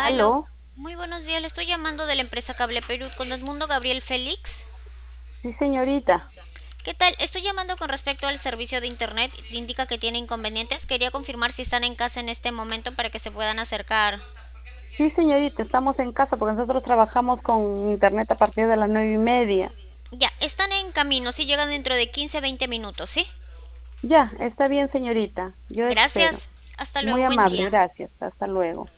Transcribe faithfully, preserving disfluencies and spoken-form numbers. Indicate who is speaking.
Speaker 1: Aló,
Speaker 2: Aló,
Speaker 1: muy buenos días. Le estoy llamando de la empresa Cable Perú con Edmundo Gabriel Félix.
Speaker 2: sí señorita.
Speaker 1: ¿Qué tal? Estoy llamando con respecto al servicio de internet. Indica que tiene inconvenientes. Quería confirmar si están en casa en este momento para que se puedan acercar.
Speaker 2: Sí señorita, estamos en casa porque nosotros trabajamos con internet a partir de las nueve y media.
Speaker 1: Ya, están en camino. Sí, llegan dentro de quince, veinte minutos, ¿sí?
Speaker 2: Ya, está bien señorita, yo espero.
Speaker 1: Gracias. Hasta
Speaker 2: Muy
Speaker 1: luego. Buen
Speaker 2: amable,
Speaker 1: día.
Speaker 2: gracias. Hasta luego.